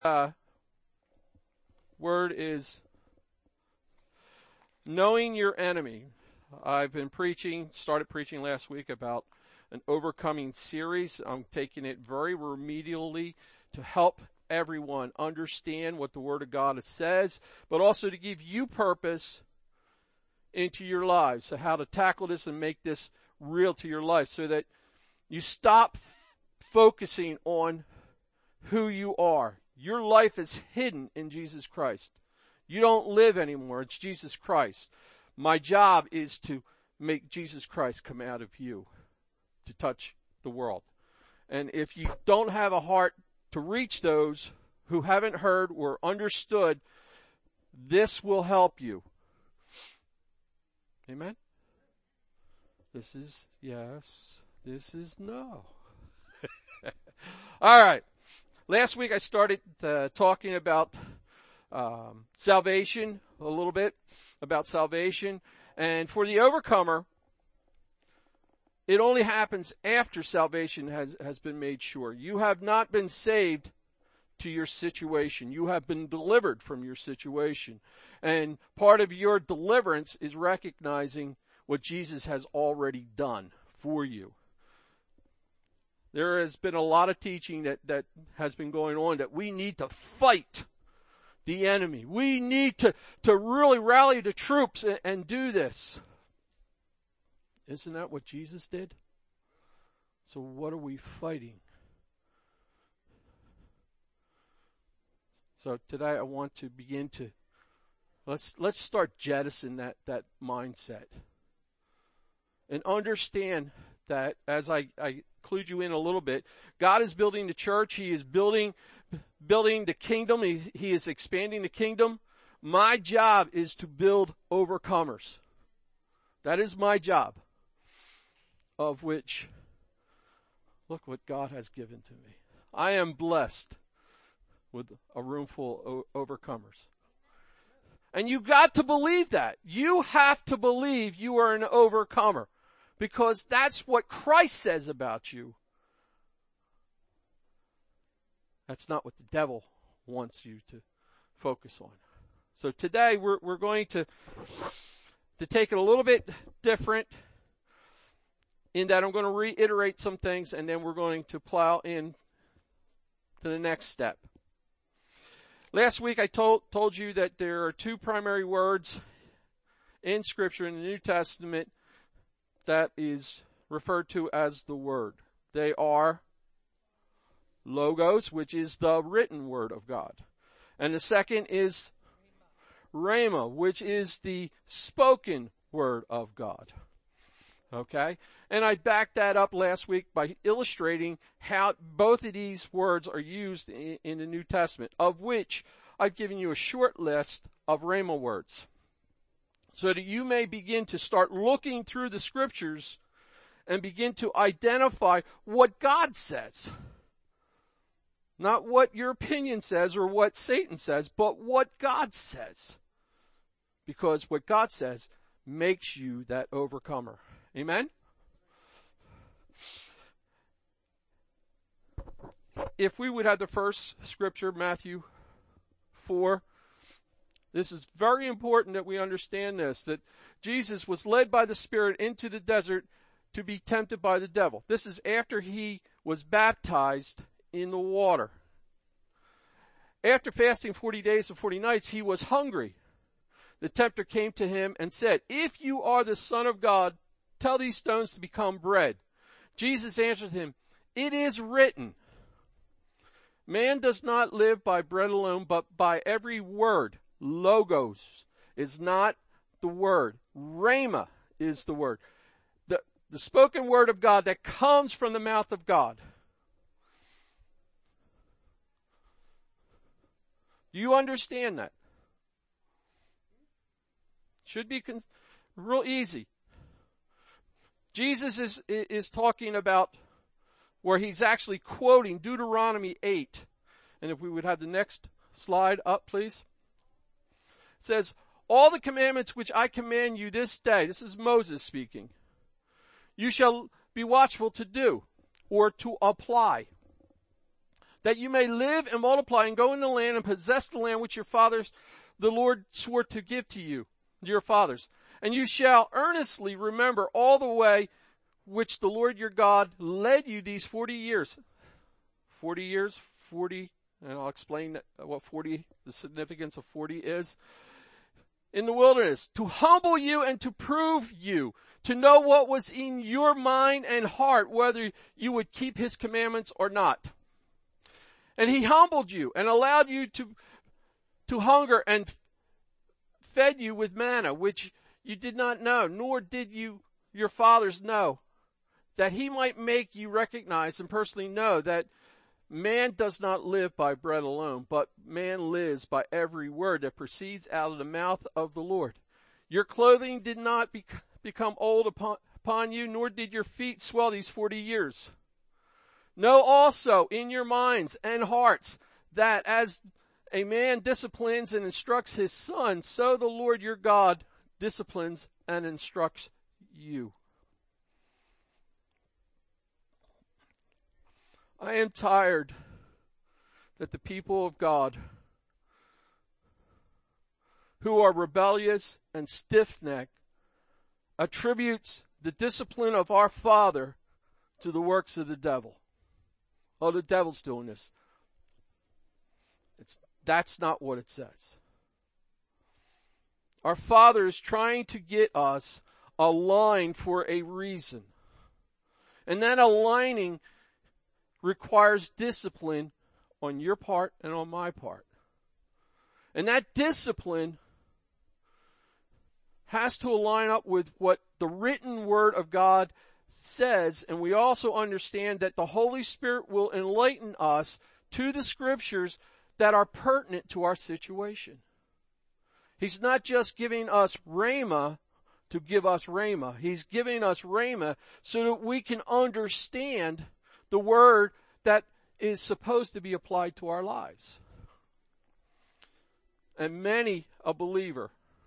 word is knowing your enemy. I've been started preaching last week about an overcoming series. I'm taking it very remedially to help everyone understand what the Word of God says, but also to give you purpose into your lives. So how to tackle this and make this real to your life so that you stop focusing on who you are. Your life is hidden in Jesus Christ. You don't live anymore. It's Jesus Christ. My job is to make Jesus Christ come out of you to touch the world. And if you don't have a heart to reach those who haven't heard or understood, this will help you. Amen? This is yes. This is no. All right. Last week I started talking about salvation, a little bit about salvation. And for the overcomer, it only happens after salvation has been made sure. You have not been saved to your situation. You have been delivered from your situation. And part of your deliverance is recognizing what Jesus has already done for you. There has been a lot of teaching that has been going on that we need to fight the enemy. We need to really rally the troops and do this. Isn't that what Jesus did? So what are we fighting? So today I want to begin to, let's start jettisoning that mindset. And understand that, as I include you in a little bit, God is building the church. He is building the kingdom. He is expanding the kingdom. My job is to build overcomers. That is my job. Of which, look what God has given to me. I am blessed with a room full of overcomers. And you got to believe that. You have to believe you are an overcomer. Because that's what Christ says about you. That's not what the devil wants you to focus on. So today we're going to take it a little bit different in that I'm going to reiterate some things and then we're going to plow in to the next step. Last week I told you that there are two primary words in Scripture in the New Testament that is referred to as the Word. They are Logos, which is the written Word of God. And the second is Rhema, which is the spoken Word of God. Okay? And I backed that up last week by illustrating how both of these words are used in the New Testament, of which I've given you a short list of Rhema words, so that you may begin to start looking through the Scriptures and begin to identify what God says. Not what your opinion says or what Satan says, but what God says. Because what God says makes you that overcomer. Amen? If we would have the first scripture, Matthew 4. This is very important that we understand this, that Jesus was led by the Spirit into the desert to be tempted by the devil. This is after he was baptized in the water. After fasting 40 days and 40 nights, he was hungry. The tempter came to him and said, "If you are the Son of God, tell these stones to become bread." Jesus answered him, "It is written, man does not live by bread alone, but by every word." Logos is not the word. Rhema is the word. The spoken word of God that comes from the mouth of God. Do you understand that? Should be real easy. Jesus is talking about where he's actually quoting Deuteronomy 8. And if we would have the next slide up, please. It says, "All the commandments which I command you this day," this is Moses speaking, "you shall be watchful to do," or to apply, that you may live and multiply and go in the land and possess the land which your fathers, the Lord swore to give to you, your fathers. And you shall earnestly remember all the way which the Lord your God led you these 40 years. 40 years, 40, and I'll explain what 40, the significance of 40 is. In the wilderness, to humble you and to prove you, to know what was in your mind and heart, whether you would keep his commandments or not. And he humbled you and allowed you to hunger and fed you with manna, which you did not know, nor did your fathers know, that he might make you recognize and personally know that man does not live by bread alone, but man lives by every word that proceeds out of the mouth of the Lord. Your clothing did not become old upon you, nor did your feet swell these 40 years. Know also in your minds and hearts that as a man disciplines and instructs his son, so the Lord your God disciplines and instructs you. I am tired that the people of God who are rebellious and stiff-necked attributes the discipline of our Father to the works of the devil. Oh, the devil's doing this. That's not what it says. Our Father is trying to get us aligned for a reason. And that aligning requires discipline on your part and on my part. And that discipline has to align up with what the written word of God says, and we also understand that the Holy Spirit will enlighten us to the scriptures that are pertinent to our situation. He's not just giving us rhema to give us rhema. He's giving us rhema so that we can understand the word that is supposed to be applied to our lives. And many a believer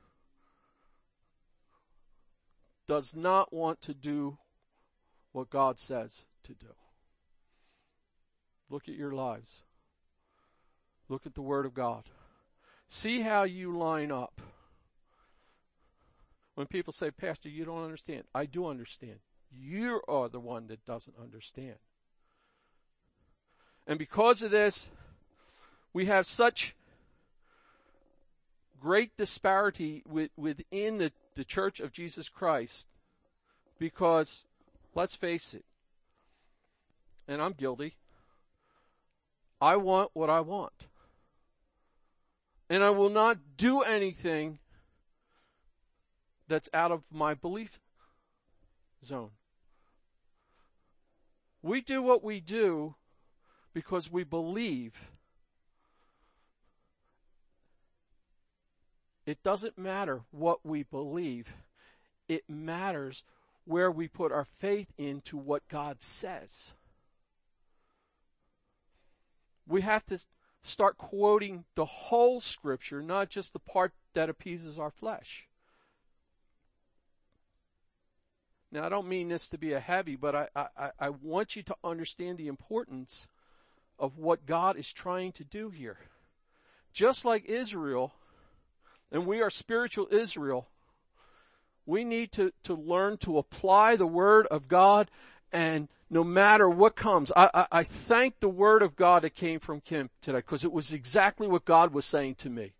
does not want to do what God says to do. Look at your lives. Look at the Word of God. See how you line up. When people say, Pastor, you don't understand. I do understand. You are the one that doesn't understand. And because of this, we have such great disparity within the Church of Jesus Christ because, let's face it, and I'm guilty, I want what I want. And I will not do anything that's out of my belief zone. We do what we do because we believe. It doesn't matter what we believe. It matters where we put our faith into what God says. We have to start quoting the whole Scripture, not just the part that appeases our flesh. Now, I don't mean this to be a heavy, but I want you to understand the importance of what God is trying to do here. Just like Israel, and we are spiritual Israel, we need to learn to apply the Word of God, and no matter what comes, I thank the Word of God that came from Kim today, because it was exactly what God was saying to me.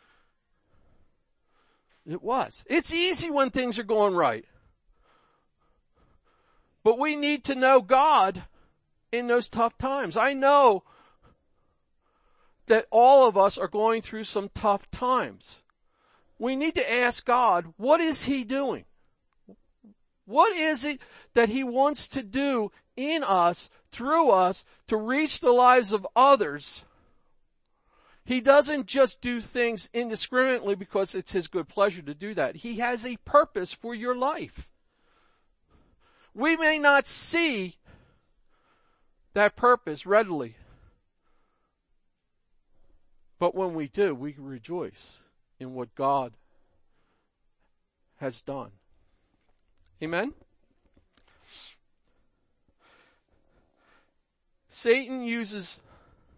It was. It's easy when things are going right. But we need to know God in those tough times. I know that all of us are going through some tough times. We need to ask God, what is He doing? What is it that He wants to do in us, through us, to reach the lives of others? He doesn't just do things indiscriminately because it's His good pleasure to do that. He has a purpose for your life. We may not see that purpose readily, but when we do, we rejoice in what God has done. Amen? Satan uses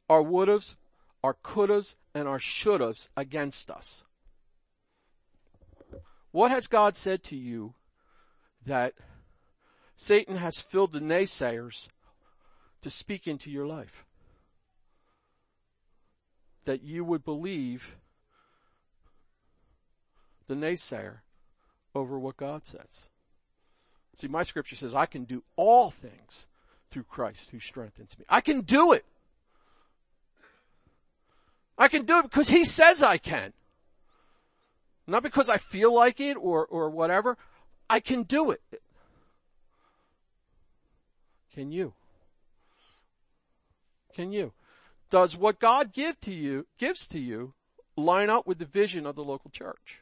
our would'ves, our could'ves, and our should'ves against us. What has God said to you that Satan has filled the naysayers to speak into your life? That you would believe the naysayer over what God says. See, my scripture says I can do all things through Christ who strengthens me. I can do it. I can do it because He says I can. Not because I feel like it or whatever. I can do it. Can you? Can you? Does what God gives to you line up with the vision of the local church?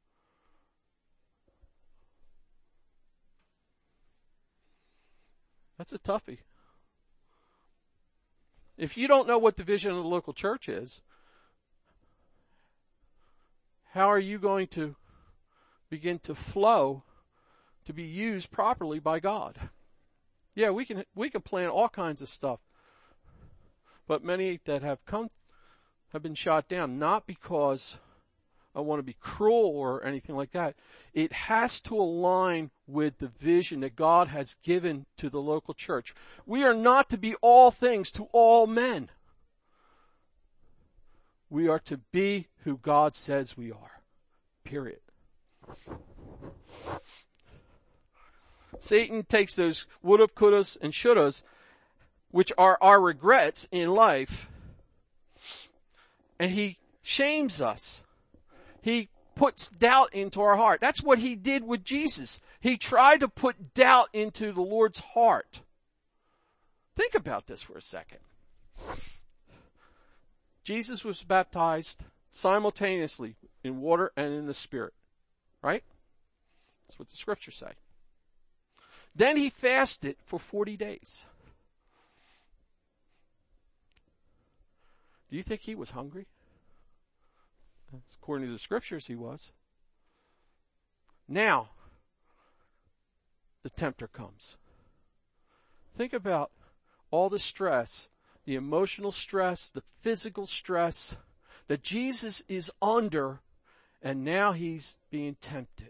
That's a toughie. If you don't know what the vision of the local church is, how are you going to begin to flow to be used properly by God? Yeah, we can plan all kinds of stuff. But many that have been shot down, not because I want to be cruel or anything like that. It has to align with the vision that God has given to the local church. We are not to be all things to all men. We are to be who God says we are. Period. Satan takes those woulda, couldas, and shouldas, which are our regrets in life, and he shames us. He puts doubt into our heart. That's what he did with Jesus. He tried to put doubt into the Lord's heart. Think about this for a second. Jesus was baptized simultaneously in water and in the Spirit. Right? That's what the scriptures say. Then he fasted for 40 days. Do you think he was hungry? According to the scriptures, he was. Now, the tempter comes. Think about all the stress, the emotional stress, the physical stress that Jesus is under, and now he's being tempted.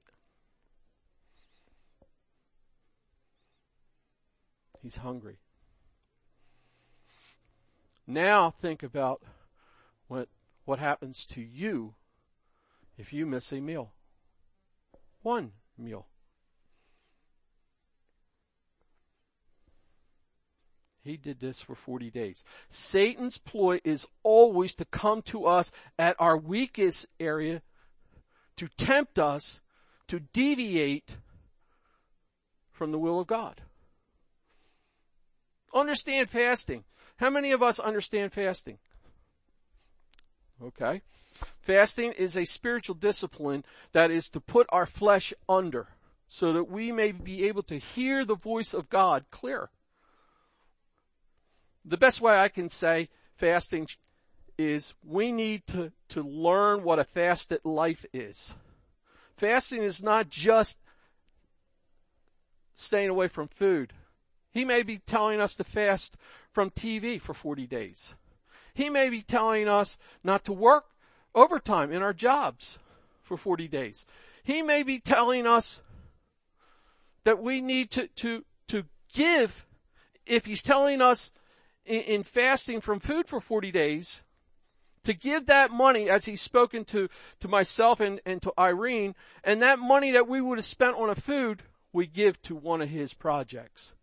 He's hungry. Now think about what happens to you if you miss a meal. One meal. He did this for 40 days. Satan's ploy is always to come to us at our weakest area, to tempt us to deviate from the will of God. Understand fasting. How many of us understand fasting? Okay. Fasting is a spiritual discipline that is to put our flesh under so that we may be able to hear the voice of God clear. The best way I can say fasting is we need to learn what a fasted life is. Fasting is not just staying away from food. He may be telling us to fast from TV for 40 days. He may be telling us not to work overtime in our jobs for 40 days. He may be telling us that we need to give. If he's telling us in fasting from food for 40 days, to give that money, as he's spoken to myself and to Irene, and that money that we would have spent on a food, we give to one of his projects.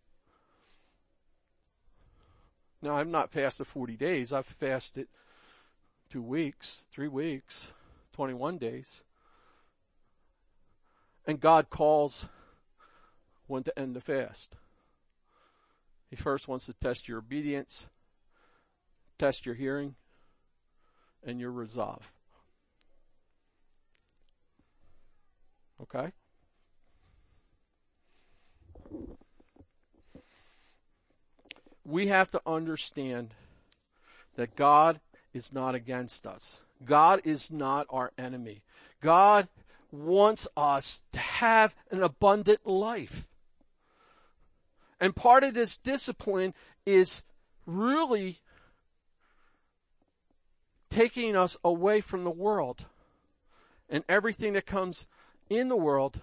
Now, I've not fasted 40 days. I've fasted 2 weeks, 3 weeks, 21 days. And God calls when to end the fast. He first wants to test your obedience, test your hearing, and your resolve. Okay? We have to understand that God is not against us. God is not our enemy. God wants us to have an abundant life. And part of this discipline is really taking us away from the world and everything that comes in the world.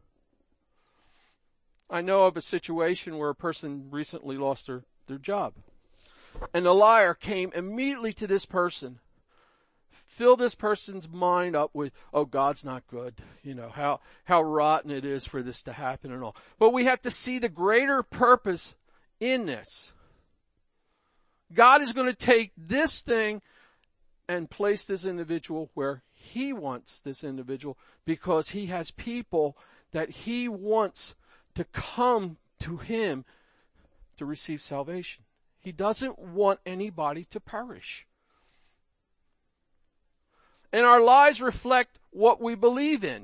I know of a situation where a person recently lost their job. And the liar came immediately to this person, filled this person's mind up with, oh, God's not good. You know, how rotten it is for this to happen and all. But we have to see the greater purpose in this. God is going to take this thing and place this individual where He wants this individual, because He has people that He wants to come to Him to receive salvation. He doesn't want anybody to perish. And our lives reflect what we believe in.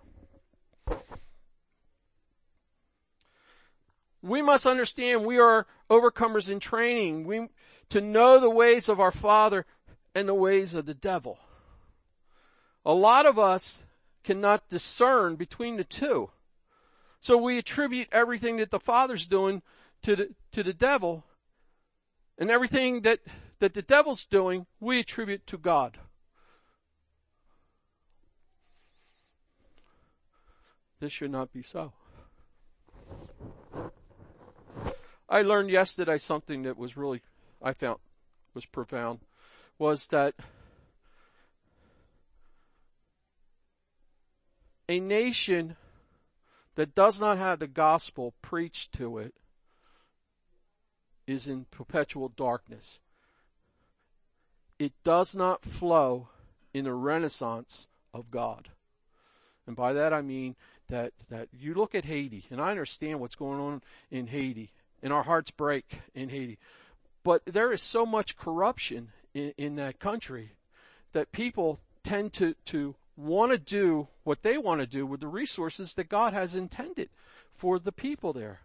We must understand we are overcomers in training. To know the ways of our Father and the ways of the devil. A lot of us cannot discern between the two. So we attribute everything that the Father's doing to the devil, and everything that the devil's doing, we attribute to God. This should not be so. I learned yesterday something that was really, I found was profound, was that a nation that does not have the gospel preached to it is in perpetual darkness. It does not flow in the renaissance of God. And by that I mean that you look at Haiti, and I understand what's going on in Haiti, and our hearts break in Haiti. But there is so much corruption in that country that people tend to want to do what they want to do with the resources that God has intended for the people there.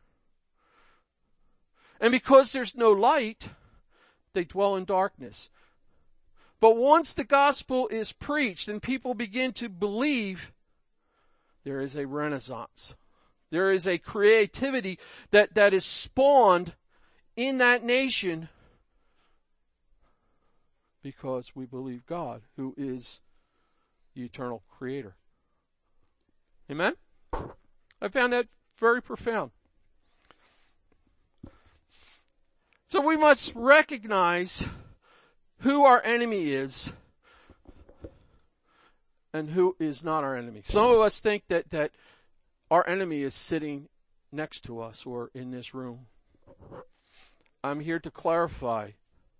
And because there's no light, they dwell in darkness. But once the gospel is preached and people begin to believe, there is a renaissance. There is a creativity that is spawned in that nation because we believe God, who is the eternal creator. Amen? I found that very profound. So we must recognize who our enemy is and who is not our enemy. Some of us think that our enemy is sitting next to us or in this room. I'm here to clarify.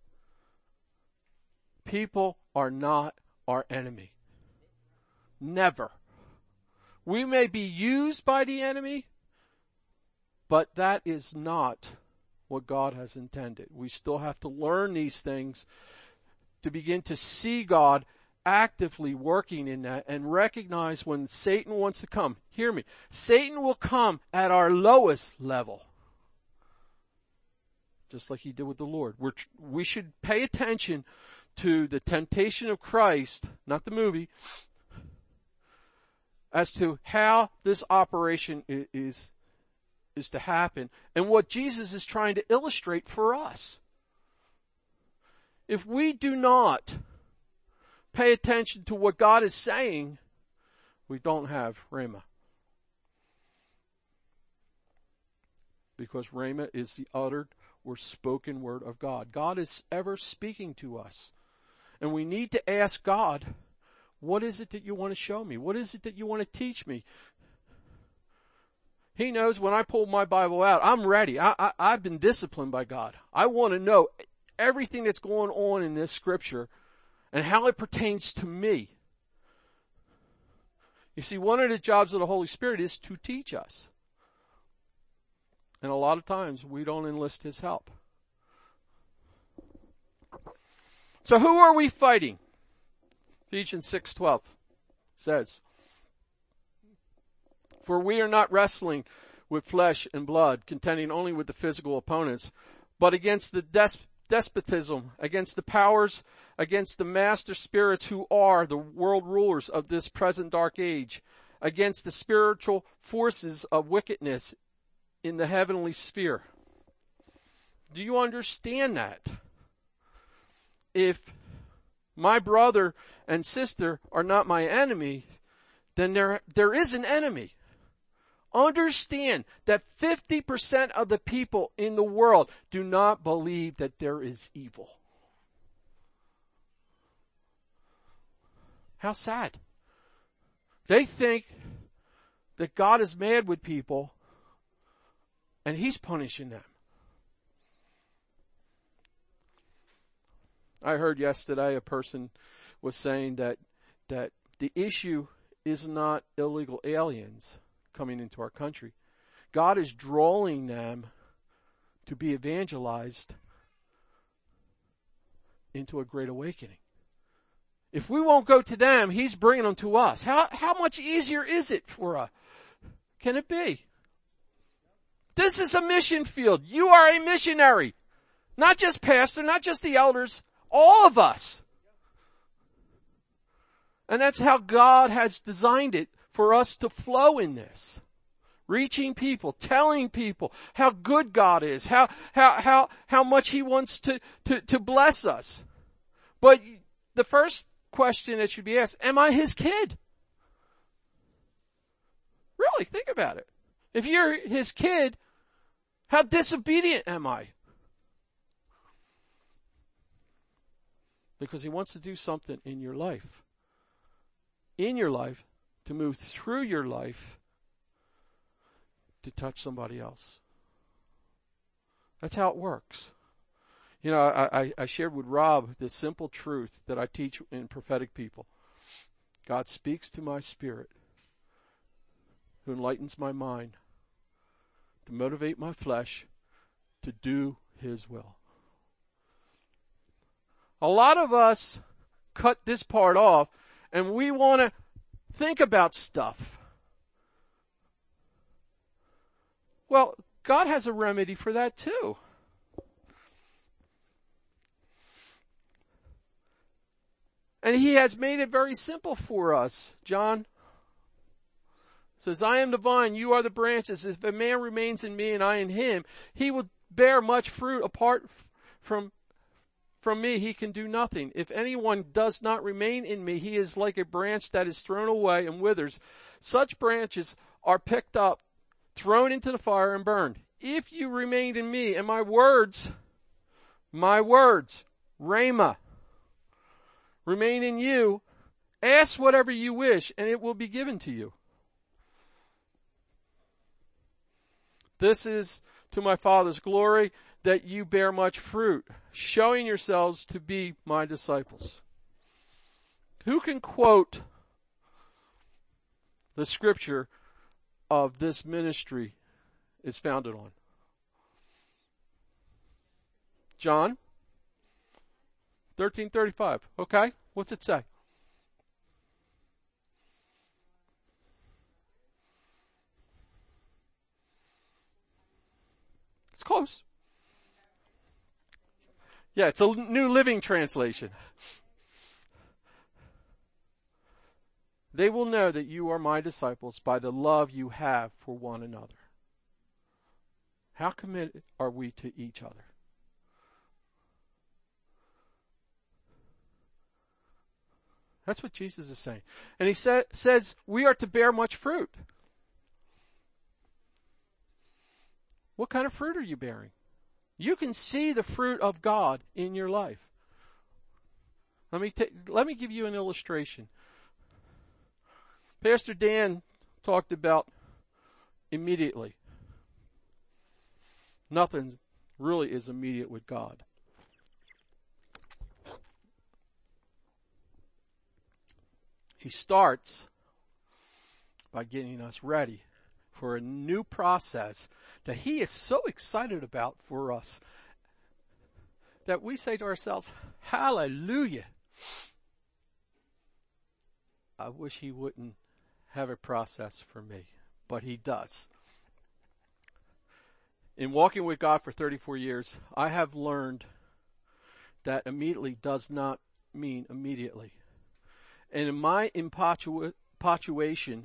People are not our enemy. Never. We may be used by the enemy, but that is not what God has intended. We still have to learn these things to begin to see God actively working in that and recognize when Satan wants to come. Hear me. Satan will come at our lowest level, just like he did with the Lord. We should pay attention to the temptation of Christ, not the movie, as to how this operation is to happen and what Jesus is trying to illustrate for us. If we do not pay attention to what God is saying, we don't have Rhema. Because Rhema is the uttered or spoken word of God. God is ever speaking to us. And we need to ask God, what is it that you want to show me? What is it that you want to teach me? He knows when I pull my Bible out, I'm ready. I've been disciplined by God. I want to know everything that's going on in this scripture and how it pertains to me. You see, one of the jobs of the Holy Spirit is to teach us. And a lot of times we don't enlist His help. So who are we fighting? Ephesians 6:12 says, "For we are not wrestling with flesh and blood, contending only with the physical opponents, but against the despotism, against the powers, against the master spirits who are the world rulers of this present dark age, against the spiritual forces of wickedness in the heavenly sphere." Do you understand that? If my brother and sister are not my enemy, then there is an enemy. Understand that 50% of the people in the world do not believe that there is evil. How sad. They think that God is mad with people and He's punishing them. I heard yesterday a person was saying that the issue is not illegal aliens coming into our country. God is drawing them to be evangelized into a great awakening. If we won't go to them, He's bringing them to us. How much easier is it can it be? This is a mission field. You are a missionary. Not just pastor, not just the elders, all of us. And that's how God has designed it for us to flow in this. Reaching people, telling people how good God is, how much He wants to bless us. But the first question that should be asked, am I His kid? Really, think about it. If you're His kid, how disobedient am I? Because He wants to do something in your life. In your life, to move through your life, to touch somebody else. That's how it works. You know, I shared with Rob this simple truth that I teach in prophetic people. God speaks to my spirit, who enlightens my mind, to motivate my flesh to do His will. A lot of us cut this part off, and we want to think about stuff. Well, God has a remedy for that too. And He has made it very simple for us. John says, I am the vine, you are the branches. If a man remains in me and I in him, he will bear much fruit. Apart from me, he can do nothing. If anyone does not remain in me, he is like a branch that is thrown away and withers. Such branches are picked up, thrown into the fire and burned. If you remain in me and my words, Rhema, remain in you, ask whatever you wish and it will be given to you. This is to my Father's glory, that you bear much fruit, showing yourselves to be my disciples. Who can quote the scripture of this ministry is founded on? John 13:35. Okay, what's it say? It's close. Yeah, it's a New Living Translation. They will know that you are my disciples by the love you have for one another. How committed are we to each other? That's what Jesus is saying. And He says we are to bear much fruit. What kind of fruit are you bearing? You can see the fruit of God in your life. Let me give you an illustration. Pastor Dan talked about immediately. Nothing really is immediate with God. He starts by getting us ready for a new process that He is so excited about for us that we say to ourselves, hallelujah. I wish He wouldn't have a process for me, but He does. In walking with God for 34 years, I have learned that immediately does not mean immediately. And in my infatuation,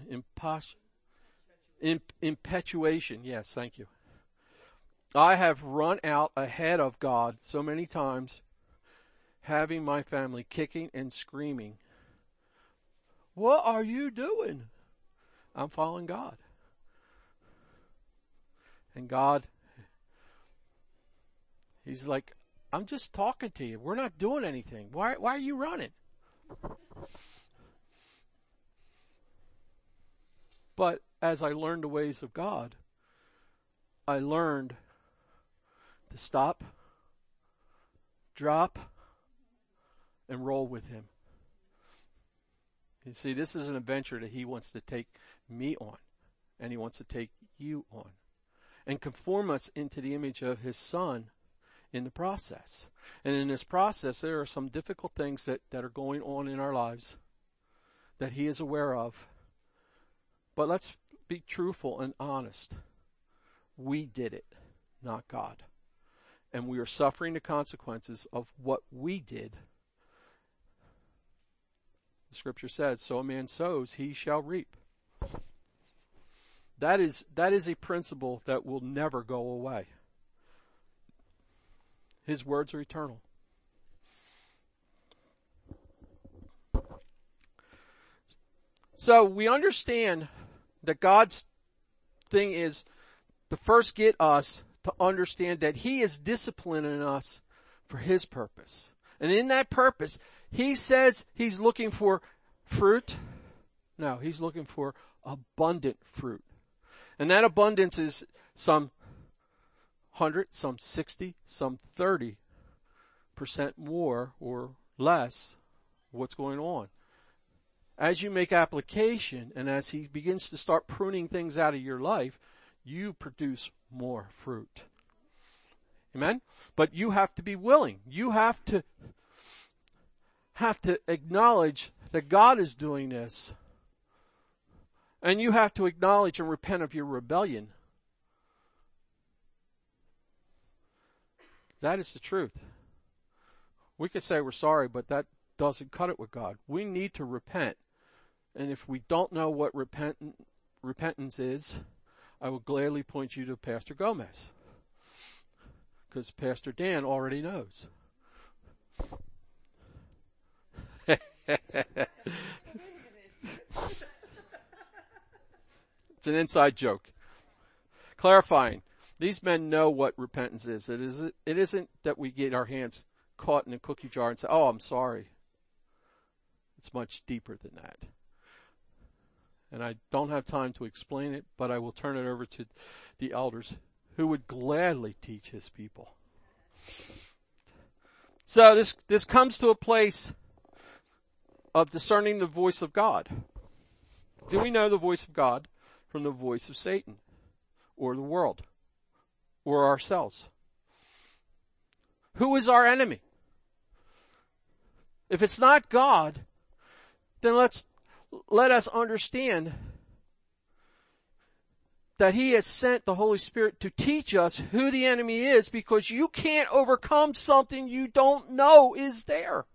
yes, thank you. I have run out ahead of God so many times, having my family kicking and screaming. What are you doing? I'm following God. And God, He's like, I'm just talking to you. We're not doing anything. Why are you running? But as I learned the ways of God, I learned to stop, drop, and roll with Him. You see, this is an adventure that He wants to take me on, and He wants to take you on, and conform us into the image of His Son in the process. And in this process, there are some difficult things that are going on in our lives that He is aware of. But let's be truthful and honest. We did it, not God. And we are suffering the consequences of what we did. The scripture says, so a man sows, he shall reap. That is a principle that will never go away. His words are eternal. So we understand that God's thing is to first get us to understand that He is disciplining us for His purpose. And in that purpose, He says He's looking for fruit. No, He's looking for abundant fruit. And that abundance is some 100, some 60, some 30% more or less what's going on. As you make application and as He begins to start pruning things out of your life, you produce more fruit. Amen? But you have to be willing. You have to acknowledge that God is doing this. And you have to acknowledge and repent of your rebellion. That is the truth. We could say we're sorry, but that doesn't cut it with God. We need to repent. And if we don't know what repentance is, I will gladly point you to Pastor Gomez. Because Pastor Dan already knows. It's an inside joke. Clarifying. These men know what repentance is. It isn't that we get our hands caught in a cookie jar and say, oh, I'm sorry. It's much deeper than that. And I don't have time to explain it, but I will turn it over to the elders who would gladly teach His people. So this comes to a place of discerning the voice of God. Do we know the voice of God from the voice of Satan or the world or ourselves? Who is our enemy? If it's not God, then let us understand that He has sent the Holy Spirit to teach us who the enemy is, because you can't overcome something you don't know is there.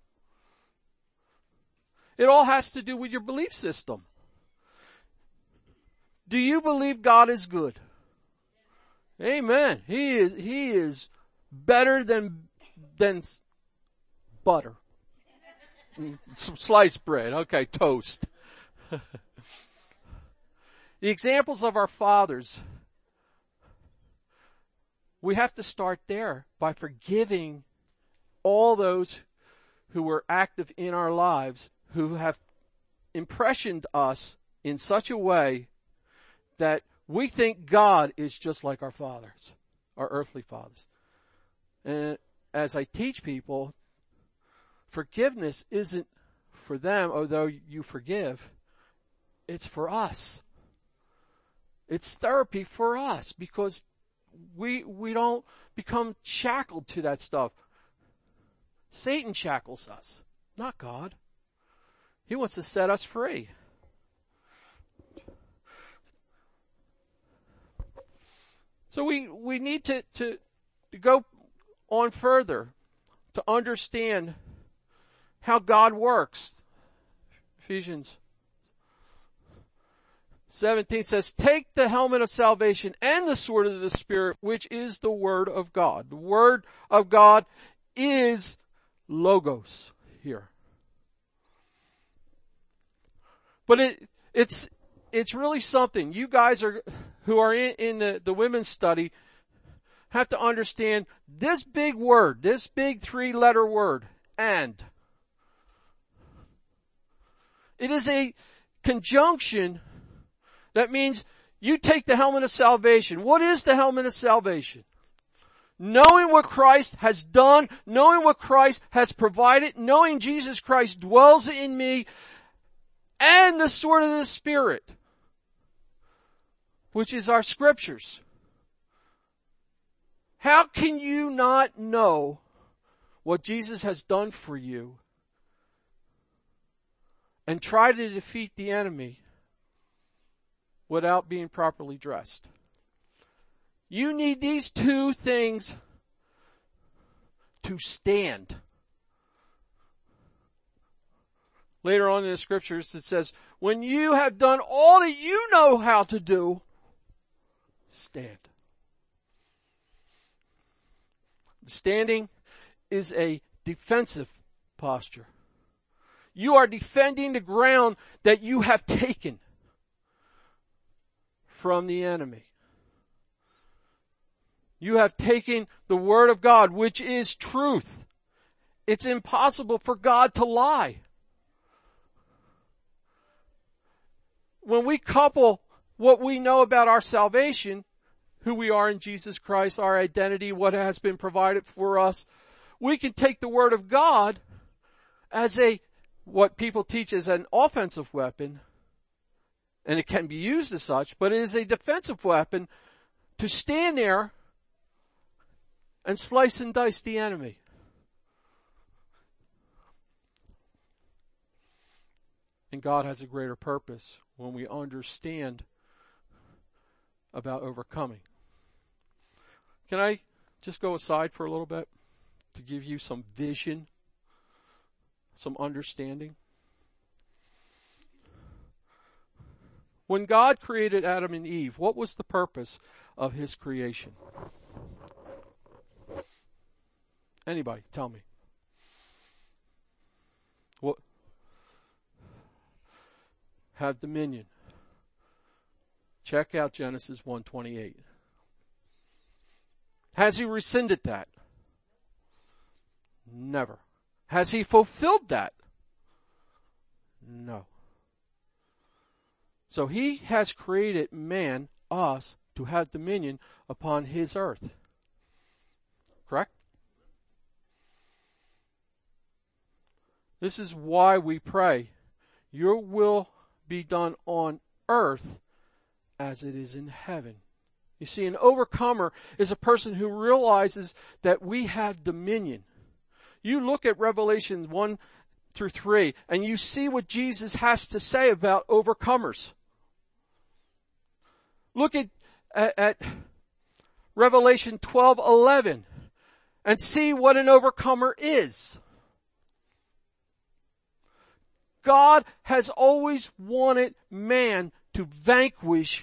It all has to do with your belief system. Do you believe God is good? Amen. He is better than butter. Some sliced bread. Okay, toast. The examples of our fathers, we have to start there by forgiving all those who were active in our lives, who have impressioned us in such a way that we think God is just like our fathers, our earthly fathers. And as I teach people, forgiveness isn't for them, although you forgive. It's for us. It's therapy for us, because we don't become shackled to that stuff. Satan shackles us, not God. He wants to set us free. So we need to go on further to understand how God works. Ephesians 17 says, take the helmet of salvation and the sword of the Spirit, which is the Word of God. The Word of God is logos here. But it's really something. You guys who are in the women's study have to understand this big word, this big 3-letter word, and. It is a conjunction that means you take the helmet of salvation. What is the helmet of salvation? Knowing what Christ has done, knowing what Christ has provided, knowing Jesus Christ dwells in me, and the sword of the Spirit, which is our scriptures. How can you not know what Jesus has done for you and try to defeat the enemy without being properly dressed? You need these two things to stand. Later on in the scriptures it says, when you have done all that you know how to do, stand. Standing is a defensive posture. You are defending the ground that you have taken from the enemy. You have taken the Word of God, which is truth. It's impossible for God to lie. When we couple what we know about our salvation, who we are in Jesus Christ, our identity, what has been provided for us, we can take the Word of God as what people teach as an offensive weapon, and it can be used as such, but it is a defensive weapon to stand there and slice and dice the enemy. And God has a greater purpose when we understand about overcoming. Can I just go aside for a little bit to give you some vision, some understanding? When God created Adam and Eve, what was the purpose of His creation? Anybody, tell me. What? Have dominion. Check out Genesis 1:28. Has He rescinded that? Never. Has He fulfilled that? No. So He has created man, us, to have dominion upon His earth. Correct? This is why we pray, your will be done on earth as it is in heaven. You see, an overcomer is a person who realizes that we have dominion. You look at Revelation 1-3 and you see what Jesus has to say about overcomers. Look at Revelation 12:11 and see what an overcomer is. God has always wanted man to vanquish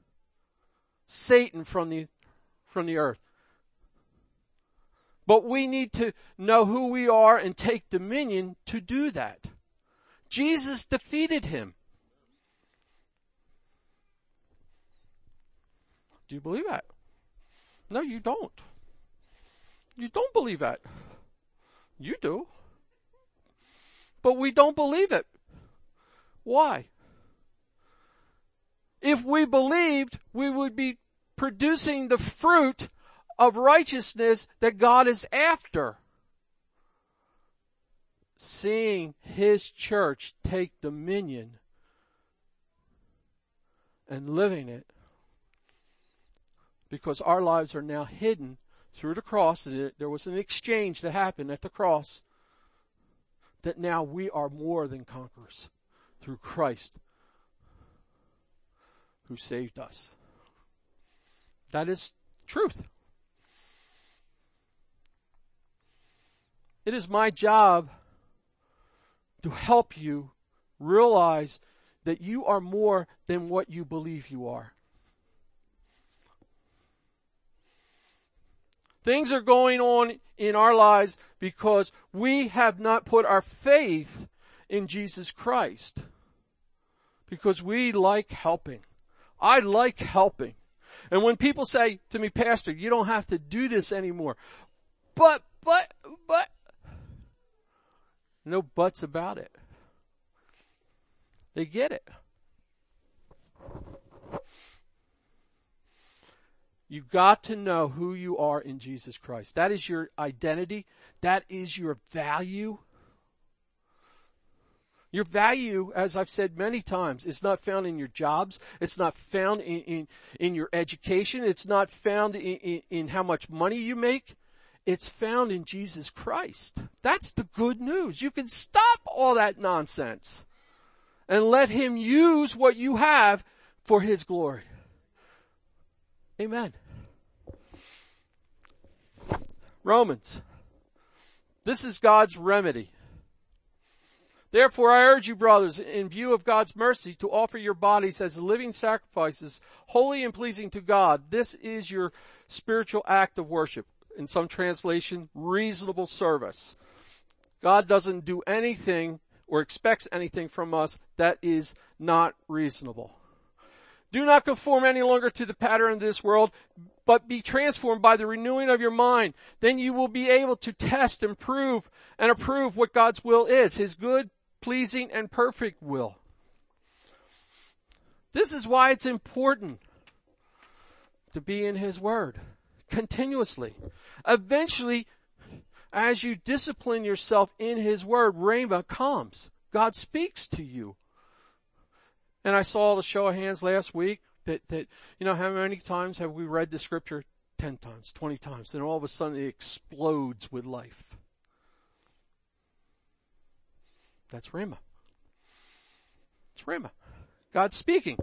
Satan from the earth. But we need to know who we are and take dominion to do that. Jesus defeated him. Do you believe that? No, you don't. You don't believe that. You do. But we don't believe it. Why? If we believed, we would be producing the fruit of righteousness that God is after. Seeing His church take dominion and living it. Because our lives are now hidden through the cross. There was an exchange that happened at the cross. That now we are more than conquerors through Christ who saved us. That is truth. It is my job to help you realize that you are more than what you believe you are. Things are going on in our lives because we have not put our faith in Jesus Christ. Because we like helping. I like helping. And when people say to me, Pastor, you don't have to do this anymore. But, no buts about it. They get it. You've got to know who you are in Jesus Christ. That is your identity. That is your value. Your value, as I've said many times, is not found in your jobs. It's not found in your education. It's not found in how much money you make. It's found in Jesus Christ. That's the good news. You can stop all that nonsense and let Him use what you have for His glory. Amen. Romans. This is God's remedy. Therefore, I urge you, brothers, in view of God's mercy, to offer your bodies as living sacrifices, holy and pleasing to God. This is your spiritual act of worship. In some translation, reasonable service. God doesn't do anything or expects anything from us that is not reasonable. Do not conform any longer to the pattern of this world, but be transformed by the renewing of your mind. Then you will be able to test and prove and approve what God's will is, His good, pleasing, and perfect will. This is why it's important to be in His Word continuously. Eventually, as you discipline yourself in His Word, Rhema comes. God speaks to you. And I saw the show of hands last week that how many times have we read the scripture? 10 times, 20 times. And all of a sudden it explodes with life. That's Rhema. It's Rhema. God's speaking.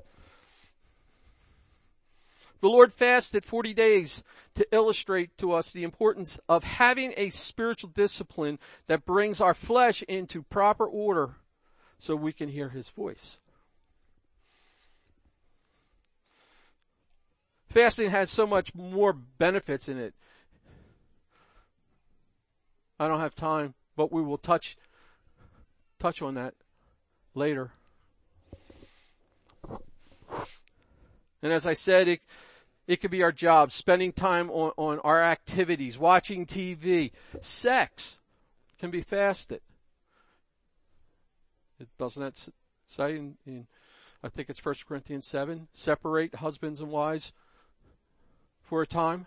The Lord fasted 40 days to illustrate to us the importance of having a spiritual discipline that brings our flesh into proper order so we can hear His voice. Fasting has so much more benefits in it. I don't have time, but we will touch on that later. And as I said, it could be our job, spending time on our activities, watching TV. Sex can be fasted. Doesn't that say in I think it's 1 Corinthians 7, separate husbands and wives for a time.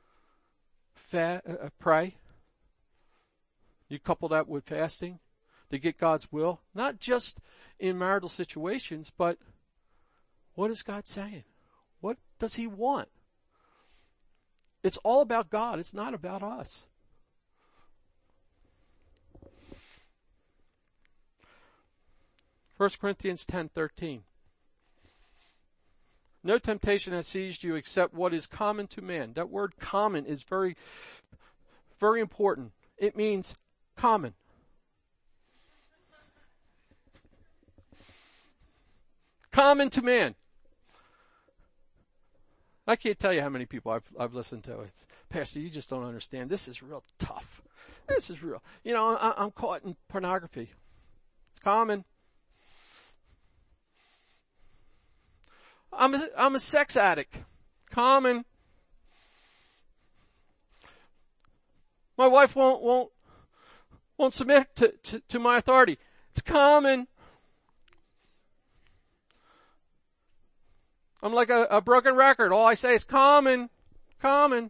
Pray. You couple that with fasting to get God's will, not just in marital situations, but what is God saying? What does He want? It's all about God. It's not about us. First Corinthians 10:13. No temptation has seized you except what is common to man. That word common is very, very important. It means common. Common to man. I can't tell you how many people I've listened to. Pastor, you just don't understand. This is real tough. This is real. I'm caught in pornography. It's common. I'm a sex addict. Common. My wife won't submit to my authority. It's common. I'm like a broken record. All I say is common. Common.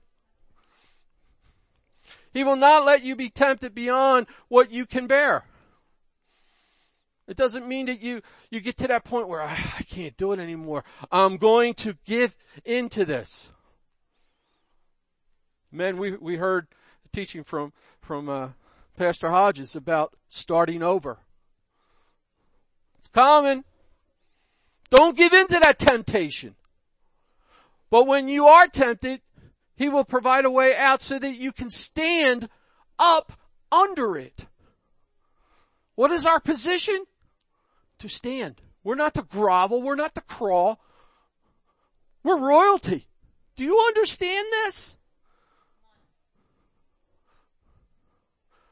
He will not let you be tempted beyond what you can bear. It doesn't mean that you get to that point where I can't do it anymore. I'm going to give into this. Men, we heard the teaching from Pastor Hodges about starting over. It's common. Don't give in to that temptation. But when you are tempted, He will provide a way out so that you can stand up under it. What is our position? To stand. We're not to grovel. We're not to crawl. We're royalty. Do you understand this?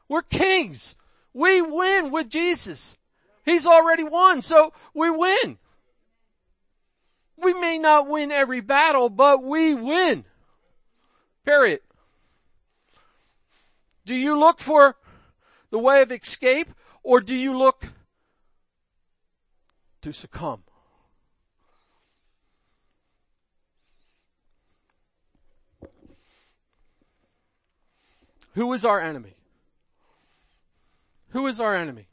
We're kings. We win with Jesus. He's already won, so we win. We may not win every battle, but we win. Period. Do you look for the way of escape, or do you look to succumb? Who is our enemy? Who is our enemy?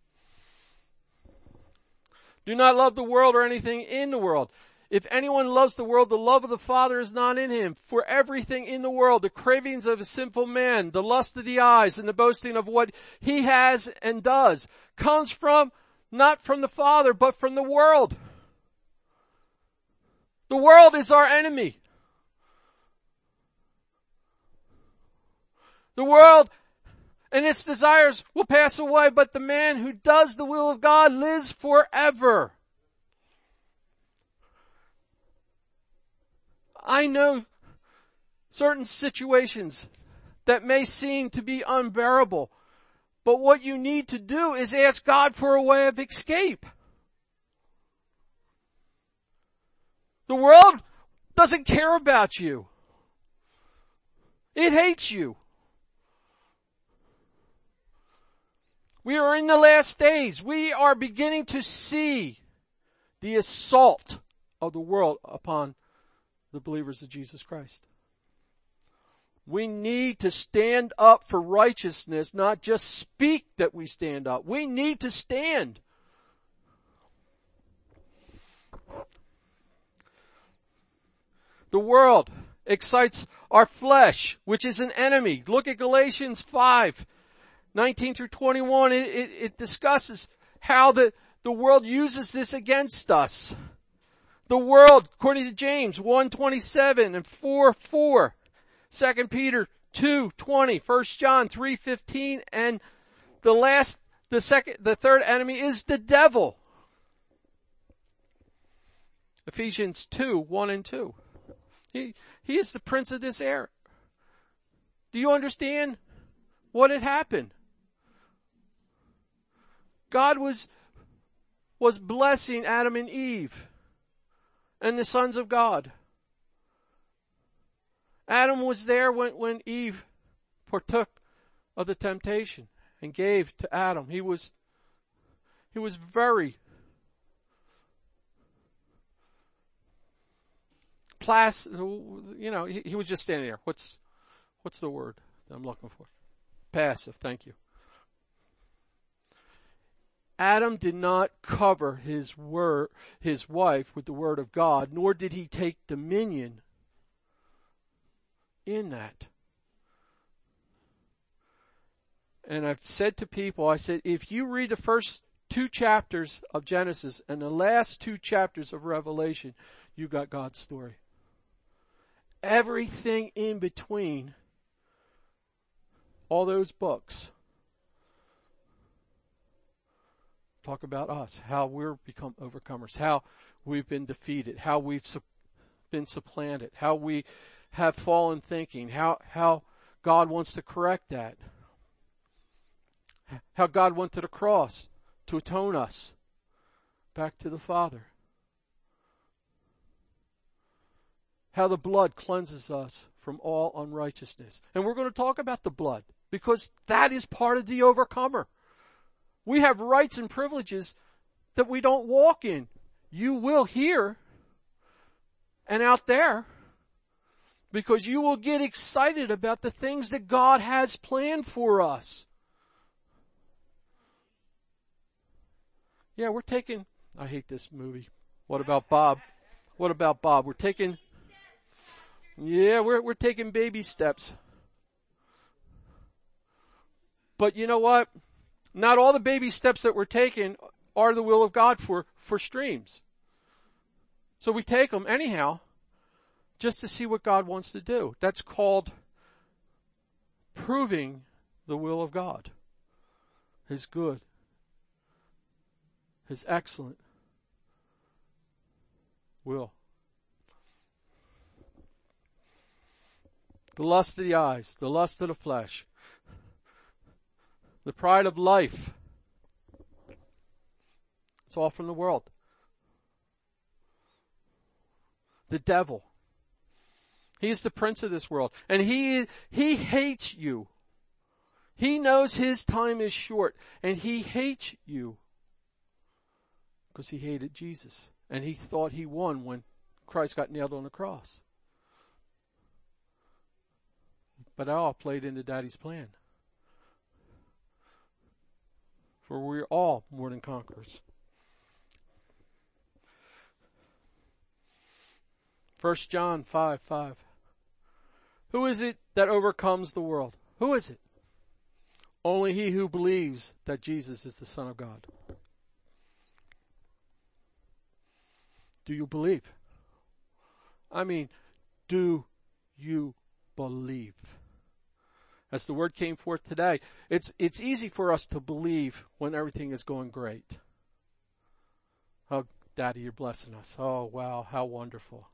Do not love the world or anything in the world. If anyone loves the world, the love of the Father is not in him. For everything in the world, the cravings of a sinful man, the lust of the eyes, and the boasting of what he has and does, comes from, not from the Father, but from the world. The world is our enemy. The world and its desires will pass away, but the man who does the will of God lives forever. I know certain situations that may seem to be unbearable, but what you need to do is ask God for a way of escape. The world doesn't care about you. It hates you. We are in the last days. We are beginning to see the assault of the world upon the believers of Jesus Christ. We need to stand up for righteousness, not just speak that we stand up. We need to stand. The world excites our flesh, which is an enemy. Look at Galatians 5:19 through 21. It discusses how the world uses this against us. The world, according to James 1:27 and 4:4, 2 Peter 2:20, 1 John 3:15, and the third enemy is the devil. Ephesians 2:1 and 2. He is the prince of this air. Do you understand what had happened? God was blessing Adam and Eve and the sons of God. Adam was there when Eve partook of the temptation and gave to Adam. He was very he was just standing there. What's the word that I'm looking for? Passive, thank you. Adam did not cover his wife with the word of God, nor did he take dominion in that. And I've said to people, I said, if you read the first 2 chapters of Genesis and the last 2 chapters of Revelation, you got God's story. Everything in between all those books talk about us, how we're become overcomers, how we've been defeated, how we've been supplanted, how we have fallen thinking, how God wants to correct that, how God went to the cross to atone us back to the Father, how the blood cleanses us from all unrighteousness. And we're going to talk about the blood because that is part of the overcomer. We have rights and privileges that we don't walk in. You will here and out there because you will get excited about the things that God has planned for us. Yeah, I hate this movie. What about Bob? We're taking baby steps. But you know what? Not all the baby steps that we're taking are the will of God for streams. So we take them anyhow, just to see what God wants to do. That's called proving the will of God. His good. His excellent will. The lust of the eyes, the lust of the flesh. the pride of life. It's all from the world. The devil. He is the prince of this world. And he hates you. He knows his time is short. And he hates you. Because he hated Jesus. And he thought he won when Christ got nailed on the cross. But it all played into Daddy's plan. For we're all more than conquerors. 1 John 5:5. Who is it that overcomes the world? Who is it? Only he who believes that Jesus is the Son of God. Do you believe? I mean, do you believe? As the word came forth today, it's easy for us to believe when everything is going great. Oh, Daddy, you're blessing us. Oh, wow, how wonderful.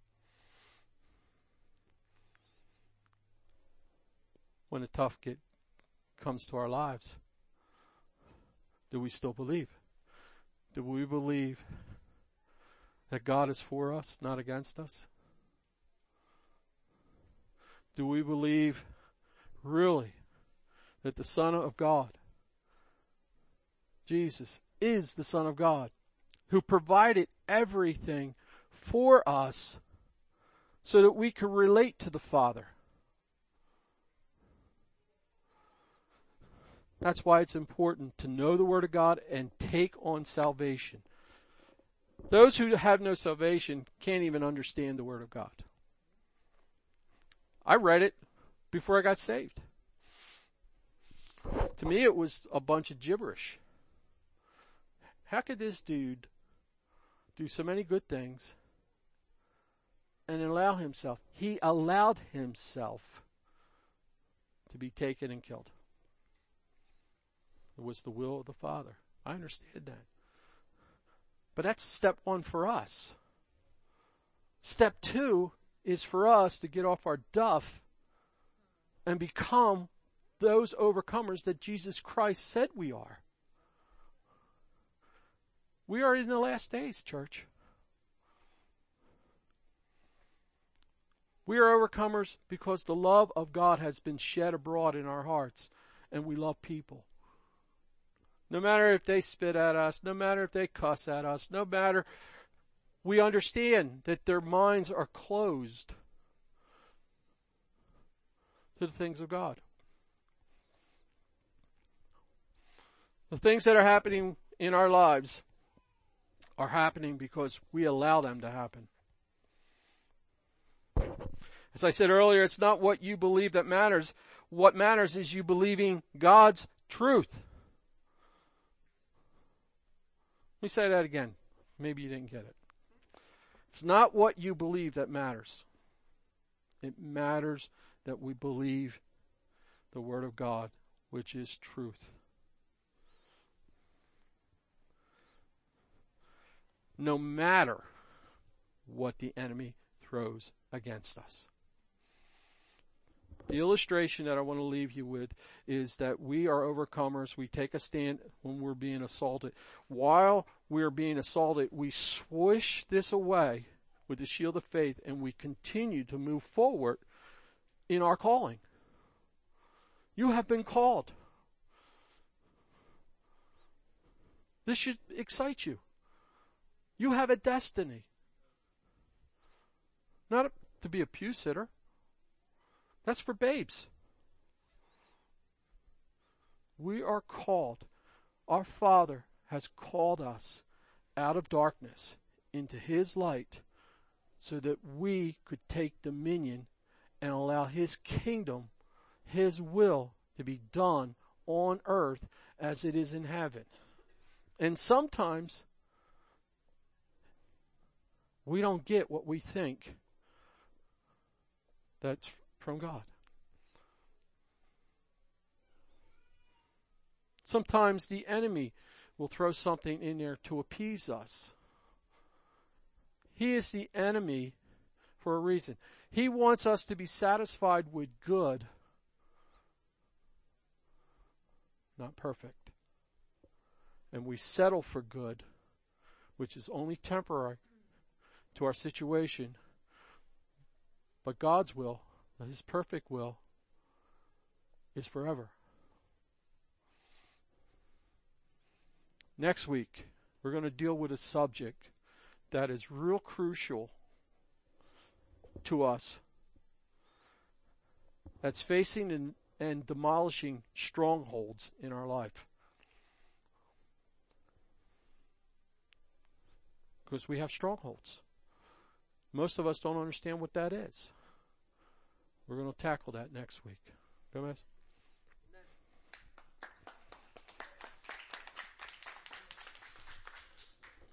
When the tough comes to our lives, do we still believe? Do we believe that God is for us, not against us? Do we believe really that the Son of God, Jesus, is the Son of God, who provided everything for us so that we can relate to the Father? That's why it's important to know the Word of God and take on salvation. Those who have no salvation can't even understand the Word of God. I read it before I got saved. To me, it was a bunch of gibberish. How could this dude do so many good things and he allowed himself to be taken and killed? It was the will of the Father. I understand that. But that's step one for us. Step two is for us to get off our duff and become those overcomers that Jesus Christ said we are. We are in the last days, church. We are overcomers because the love of God has been shed abroad in our hearts, and we love people. No matter if they spit at us, no matter if they cuss at us, no matter, we understand that their minds are closed to the things of God. The things that are happening in our lives are happening because we allow them to happen. As I said earlier, it's not what you believe that matters. What matters is you believing God's truth. Let me say that again. Maybe you didn't get it. It's not what you believe that matters. It matters that we believe the Word of God, which is truth. No matter what the enemy throws against us. The illustration that I want to leave you with is that we are overcomers. We take a stand when we're being assaulted. While we're being assaulted, we swish this away with the shield of faith and we continue to move forward in our calling. You have been called. This should excite you. You have a destiny. Not to be a pew sitter. That's for babes. We are called. Our Father has called us out of darkness into His light so that we could take dominion and allow His kingdom, His will to be done on earth as it is in heaven. And sometimes we don't get what we think that's from God. Sometimes the enemy will throw something in there to appease us. He is the enemy for a reason. He wants us to be satisfied with good, not perfect. And we settle for good, which is only temporary to our situation. But God's will, His perfect will, is forever. Next week, we're going to deal with a subject that is real crucial to us, that's facing and demolishing strongholds in our life. Because we have strongholds. Most of us don't understand what that is. We're going to tackle that next week. Gomez?